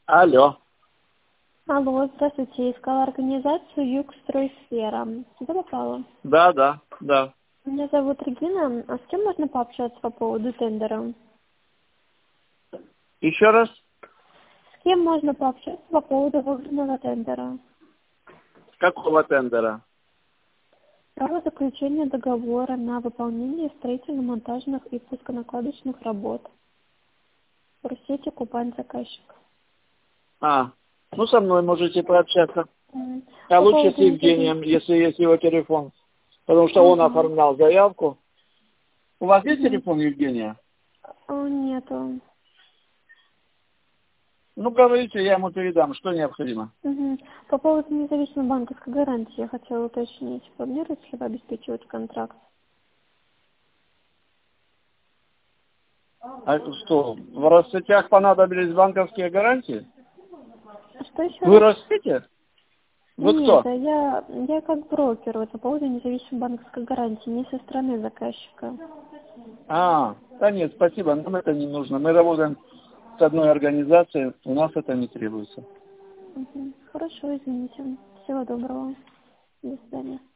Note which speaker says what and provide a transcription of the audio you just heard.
Speaker 1: Алло.
Speaker 2: Алло, здравствуйте. Искала организацию «Югстройсфера». Сюда попала?
Speaker 1: Да.
Speaker 2: Меня зовут Регина. А с кем можно пообщаться по поводу тендера?
Speaker 1: Еще раз.
Speaker 2: С кем можно пообщаться по поводу выигранного тендера?
Speaker 1: С какого тендера?
Speaker 2: Право заключения договора на выполнение строительно-монтажных и пусконакладочных работ. Россети Кубань заказчик.
Speaker 1: Ну со мной можете пообщаться. А
Speaker 2: По
Speaker 1: лучше с
Speaker 2: поводу
Speaker 1: Евгением, если есть его телефон. Потому что он
Speaker 2: Ага.
Speaker 1: оформлял заявку. У вас есть телефон Евгения?
Speaker 2: Нету.
Speaker 1: Ну, говорите, я ему передам, что необходимо.
Speaker 2: По поводу независимой банковской гарантии я хотела уточнить. Планируете ли вы обеспечивать контракт?
Speaker 1: А что, в Россетях понадобились банковские гарантии?
Speaker 2: Что еще
Speaker 1: Вы
Speaker 2: раз?
Speaker 1: растите? Вы
Speaker 2: Нет,
Speaker 1: кто?
Speaker 2: я как брокер вот, по поводу независимой банковской гарантии, не со стороны заказчика.
Speaker 1: Да нет, спасибо, нам это не нужно. Мы работаем с одной организацией, у нас это не требуется.
Speaker 2: Хорошо, извините. Всего доброго. До свидания.